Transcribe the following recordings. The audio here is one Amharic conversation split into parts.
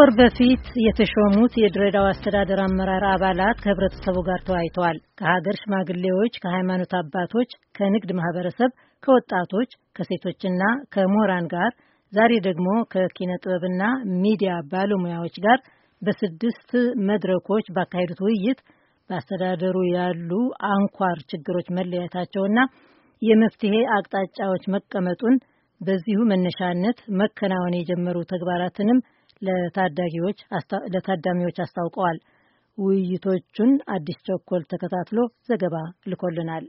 ከወር በፊት የተሾሙት የድሬዳዋ አስተዳደር አመራር አባላት ከህብረተሰቡ ጋር ተወያይተዋል። ከሀገር ሽማግሌዎች፣ ከሃይማኖት አባቶች፣ ከንግድ ማህበረሰብ፣ ከወጣቶች፣ ከሴቶችና ከምሁራን ጋር ዛሬ ደግሞ ከኪነ ጥበብና ሚዲያ ባለሙያዎች ጋር በ6 መድረኮች ባካሄዱት ውይይት በአስተዳደሩ ያሉ አንኳር ችግሮች መለያየታቸውና የመፍትሄ አቅጣጫዎች መቀመጡን በዚሁ መነሻነት መከናወን የጀመሩ ተግባራትንም ለታዳሚዎች አስታውቀዋል። ውይይቶቹን አዲስ ቸኮል ተከታትሎ ዘገባ ልኮልናል።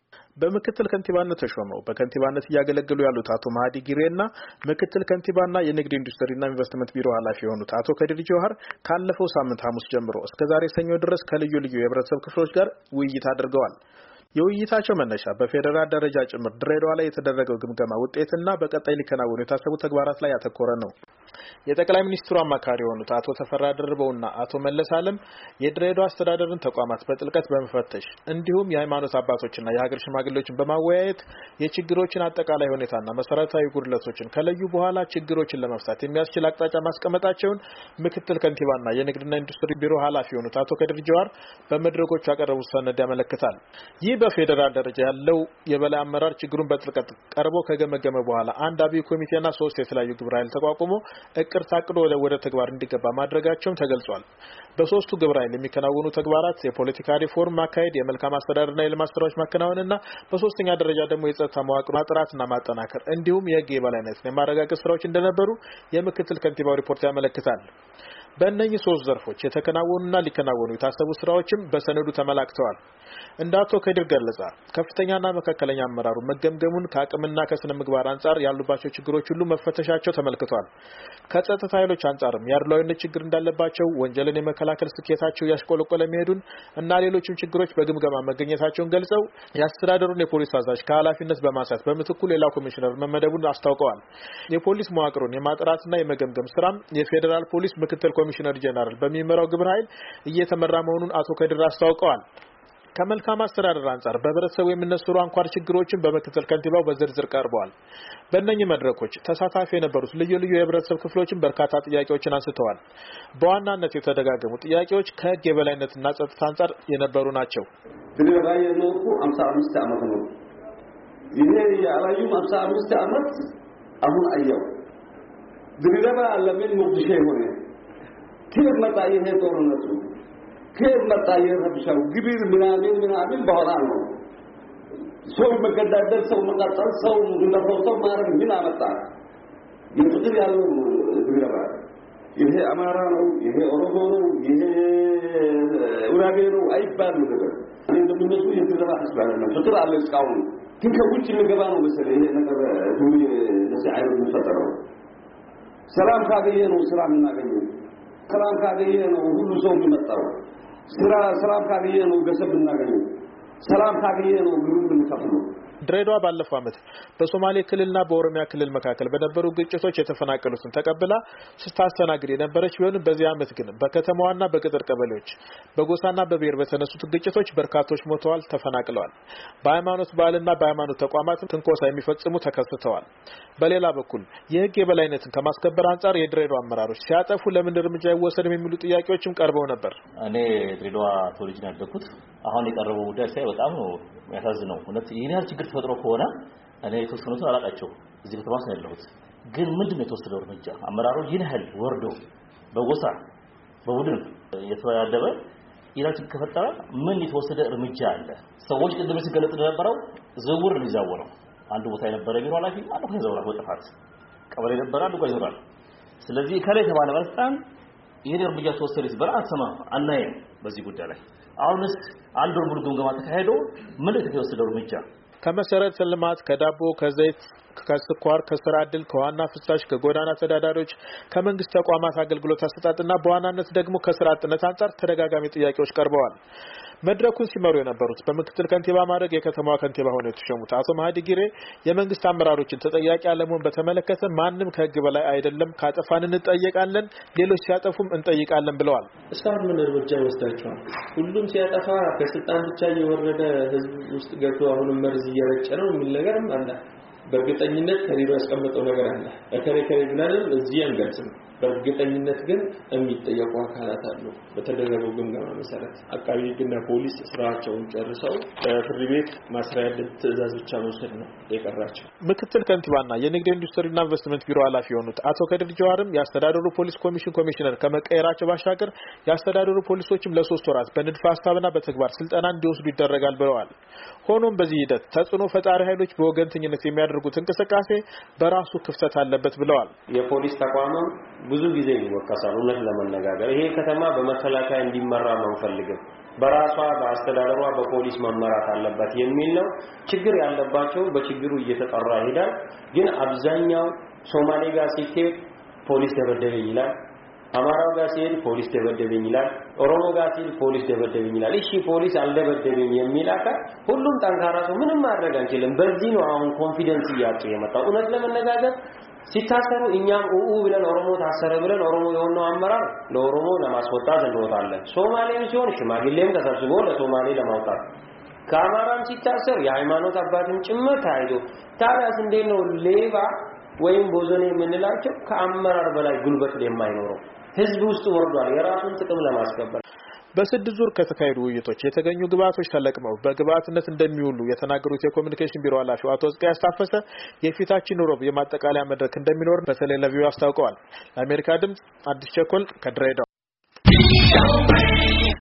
በምክትል ከንቲባነት ተሾመው በከንቲባነት እያገለገሉ ያሉት አቶ ማህዲ ጊሬና ምክትል ከንቲባና የንግድ ኢንዱስትሪና ኢንቨስትመንት ቢሮ ኃላፊ የሆኑት አቶ ከድር ጆሃር ካለፈው ሳምንት ሐሙስ ጀምሮ እስከ ዛሬ ሰኞ ድረስ ከልዩ ልዩ የህብረተሰብ ክፍሎች ጋር ውይይት አድርገዋል። የውይይታቸው መነሻ በፌደራል ደረጃ ጭምር ድሬዳዋ ላይ የተደረገው ግምገማ ውጤትና በቀጣይ ሊከናወኑ የታሰቡ ተግባራት ላይ ያተኮረ ነው። የጠቅላይ ሚኒስትሩ አማካሪ የሆኑት አቶ ተፈራ ደርበውና አቶ መለስ አለም የድሬዳዋ አስተዳደርን ተቋማት በጥልቀት በመፈተሽ እንዲሁም የሃይማኖት አባቶችና የሀገር ሽማግሌዎችን በማወያየት የችግሮችን አጠቃላይ ሁኔታና መሰረታዊ ጉድለቶችን ከለዩ በኋላ ችግሮችን ለመፍታት የሚያስችል አቅጣጫ ማስቀመጣቸውን ምክትል ከንቲባና የንግድና ኢንዱስትሪ ቢሮ ኃላፊ የሆኑት አቶ ከድር ጆሃር በመድረኮቹ ያቀረቡት ሰነድ ያመለክታል። ይህ በፌደራል ደረጃ ያለው የበላይ አመራር ችግሩን በጥልቀት ቀርቦ ከገመገመ በኋላ አንድ አብይ ኮሚቴና 3 የተለያዩ ግብረ ኃይል ተቋቁሞ እቅድ ታቅዶ ወደ ተግባር እንዲገባ ማድረጋቸውም ተገልጿል። በሶስቱ ግብረ ኃይል የሚከናወኑ ተግባራት የፖለቲካ ሪፎርም ማካሄድ፣ የመልካም አስተዳደርና የልማት ስራዎች ማከናወንና በሶስተኛ ደረጃ ደግሞ የጸጥታ መዋቅር ማጥራትና ማጠናከር እንዲሁም የህግ የበላይነትን የማረጋገጥ ስራዎች እንደነበሩ የምክትል ከንቲባው ሪፖርት ያመለክታል። በእነኚህ 3 ዘርፎች የተከናወኑና ሊከናወኑ የታሰቡ ስራዎችም በሰነዱ ተመላክተዋል። እንደ አቶ ከድር ገለጻ ከፍተኛና መካከለኛ አመራሩ መገምገሙን ከአቅምና ከስነ ምግባር አንጻር ያሉባቸው ችግሮች ሁሉ መፈተሻቸው ተመልክቷል። ከጸጥታ ኃይሎች አንጻርም የአድሏዊነት ችግር እንዳለባቸው፣ ወንጀልን የመከላከል ስኬታቸው ያሽቆለቆለ መሄዱን እና ሌሎችም ችግሮች በግምገማ መገኘታቸውን ገልጸው የአስተዳደሩን የፖሊስ አዛዥ ከኃላፊነት በማንሳት በምትኩ ሌላ ኮሚሽነር መመደቡን አስታውቀዋል። የፖሊስ መዋቅሩን የማጥራትና የመገምገም ስራም የፌዴራል ፖሊስ ምክትል ኮሚሽነር ጀነራል በሚመራው ግብረ ኃይል እየተመራ መሆኑን አቶ ከድር አስታውቀዋል። ከመልካም አስተዳደር አንጻር በህብረተሰቡ የሚነሱ አንኳር ችግሮችን በምክትል ከንቲባው በዝርዝር ቀርበዋል። በእነኚህ መድረኮች ተሳታፊ የነበሩት ልዩ ልዩ የህብረተሰብ ክፍሎችን በርካታ ጥያቄዎችን አንስተዋል። በዋናነት የተደጋገሙ ጥያቄዎች ከህግ የበላይነትና ጸጥታ አንጻር የነበሩ ናቸው። ድሬዳዋ የኖርኩ 55 ዓመት ነው። ይሄ ያላዩም 55 ዓመት አሁን አየው። ድሬዳዋ ለምን ሞቅዲሾ ሆነ? ከየት መጣ ይሄ ጦርነቱ? ከየት መጣ የረብሻው? ግብር ምናምን በኋላ ነው። ሰው መገዳደል፣ ሰው መቃጠል፣ ሰው እንደፈውሰው ማረግ ምን አመጣ? የፍቅር ያለው ድሬዳዋ ይሄ አማራ ነው፣ ይሄ ኦሮሞ ነው፣ ይሄ ጉራጌ ነው አይባልም ነገር። እኔ እንደምነሱ የድሬዳዋ ህዝብ አይደለም። ፍቅር አለ እስካሁን፣ ግን ከውጭ የሚገባ ነው መሰለኝ ይሄ ነገር ሁሉ ለዚህ አይነት የሚፈጠረው። ሰላም ካገኘ ነው ስራ የምናገኘው። ሰላም ካገኘ ነው ሁሉ ሰው የሚመጣው። ሰላም ካገኘ ነው ገንዘብ የምናገኘው። ሰላም ካገኘ ነው ግብር የምንከፍለው። ድሬዳዋ ባለፈው ዓመት በሶማሌ ክልልና በኦሮሚያ ክልል መካከል በነበሩ ግጭቶች የተፈናቀሉትን ተቀብላ ስታስተናግድ የነበረች ቢሆንም በዚህ ዓመት ግን በከተማዋና በገጠር ቀበሌዎች በጎሳና በብሔር በተነሱት ግጭቶች በርካቶች ሞተዋል፣ ተፈናቅለዋል። በሃይማኖት በዓልና በሃይማኖት ተቋማት ትንኮሳ የሚፈጽሙ ተከስተዋል። በሌላ በኩል የህግ የበላይነትን ከማስከበር አንጻር የድሬዳዋ አመራሮች ሲያጠፉ ለምን እርምጃ አይወሰድም የሚሉ ጥያቄዎችም ቀርበው ነበር። እኔ ድሬዳዋ ተወልጄ ያደግኩት አሁን የቀረበው ጉዳይ ሳይ በጣም ነው ያሳዝነው። እውነት ይሄን ያህል ችግር ተፈጥሮ ከሆነ እኔ የተወሰኑትን አላቃቸው እዚህ ከተማ ውስጥ ያለሁት ግን ምንድነው የተወሰደው እርምጃ? አመራሩ ይህን ያህል ወርዶ በጎሳ በቡድን የተወያደበ ይላል ከፈጠረ ምን የተወሰደ እርምጃ አለ? ሰዎች ቅድም ሲገለጽ እንደነበረው ዝውውር ነው ይዛወረው። አንድ ቦታ የነበረ ቢሮ ኃላፊ አንዱ ከዘውራ ወጣፋት ቀበሌ ነበር አንዱ ጋር ይዞራል። ስለዚህ ከላይ ተባለ ባለስልጣን ይሄን እርምጃ ተወሰደ ሲባል አሰማ አናየም። በዚህ ጉዳይ ላይ አሁንስ አንድ ወር ሙሉ ግምገማ ተካሄዶ ምን የተወሰደው እርምጃ? ከመሰረተ ልማት፣ ከዳቦ፣ ከዘይት፣ ከስኳር፣ ከስራ ዕድል፣ ከዋና ፍሳሽ፣ ከጎዳና ተዳዳሪዎች፣ ከመንግስት ተቋማት አገልግሎት አሰጣጥና በዋናነት ደግሞ ከስራ አጥነት አንጻር ተደጋጋሚ ጥያቄዎች ቀርበዋል። መድረኩን ሲመሩ የነበሩት በምክትል ከንቲባ ማድረግ የከተማዋ ከንቲባ ሆነው የተሾሙት አቶ ማህዲ ጊሬ የመንግስት አመራሮችን ተጠያቂ አለመሆን በተመለከተ ማንም ከህግ በላይ አይደለም፣ ካጠፋን እንጠየቃለን፣ ሌሎች ሲያጠፉም እንጠይቃለን ብለዋል። እስካሁን ምን እርምጃ ይወስዳቸዋል? ሁሉም ሲያጠፋ ከስልጣን ብቻ እየወረደ ህዝብ ውስጥ ገብቶ አሁንም መርዝ እየረጨ ነው የሚል ነገርም አለ። በእርግጠኝነት ከሌላ ያስቀመጠው ነገር አለ። ከሌ ብላንም እዚህ አንገልጽም። በእርግጠኝነት ግን የሚጠየቁ አካላት አሉ። በተደረገው ግምገማ መሰረት አቃቢ ሕግና ፖሊስ ስራቸውን ጨርሰው ፍርድ ቤት ማስሪያ ትዕዛዝ ብቻ መውሰድ ነው የቀራቸው። ምክትል ከንቲባና የንግድ ኢንዱስትሪና ኢንቨስትመንት ቢሮ ኃላፊ የሆኑት አቶ ከድር ጀዋርም የአስተዳደሩ ፖሊስ ኮሚሽን ኮሚሽነር ከመቀየራቸው ባሻገር የአስተዳደሩ ፖሊሶችም ለ3 ወራት በንድፈ ሐሳብና በተግባር ስልጠና እንዲወስዱ ይደረጋል ብለዋል። ሆኖም በዚህ ሂደት ተጽዕኖ ፈጣሪ ኃይሎች በወገንተኝነት የሚያደርጉት እንቅስቃሴ በራሱ ክፍተት አለበት ብለዋል። የፖሊስ ተቋም ብዙ ጊዜ ይወቀሳል። እውነት ለመነጋገር ይሄ ከተማ በመከላከያ እንዲመራ መንፈልግም በራሷ በአስተዳደሯ በፖሊስ መመራት አለበት የሚል ነው። ችግር ያለባቸው በችግሩ እየተጠራ ይሄዳል። ግን አብዛኛው ሶማሌ ጋር ሲሄድ ፖሊስ ደበደበኝ ይላል፣ አማራው ጋር ሲሄድ ፖሊስ ደበደበኝ ይላል፣ ኦሮሞ ጋር ሲሄድ ፖሊስ ደበደበኝ ይላል። እሺ ፖሊስ አልደበደበኝ የሚል አካል ሁሉም ጠንካራ ሰው ምንም ማድረግ አንችልም። በዚህ ነው አሁን ኮንፊደንስ እያጡ የመጣው። እውነት ለመነጋገር ሲታሰሩ እኛም ብለን ኦሮሞ ታሰረ ብለን ኦሮሞ የሆነው አመራር ለኦሮሞ ለማስወጣት እንወጣለን። ሶማሌም ሲሆን ሽማግሌም ተሰብስቦ ለሶማሌ ለማውጣት ከአማራም ሲታሰር የሃይማኖት አባትም ጭምር ታይቶ ታዲያስ እንዴት ነው ሌባ ወይም ቦዘኔ የምንላቸው ከአመራር በላይ ጉልበት የማይኖረው ህዝብ ውስጥ ወርዷል የራሱን ጥቅም ለማስከበር። በ6 ዙር ከተካሄዱ ውይይቶች የተገኙ ግብአቶች ተለቅመው በግብአትነት እንደሚውሉ የተናገሩት የኮሙኒኬሽን ቢሮ ኃላፊው አቶ እስቂያስ ታፈሰ የፊታችን ሮብ የማጠቃለያ መድረክ እንደሚኖር በተለይ ለቪው አስታውቀዋል። ለአሜሪካ ድምጽ አዲስ ቸኮል ከድሬዳዋ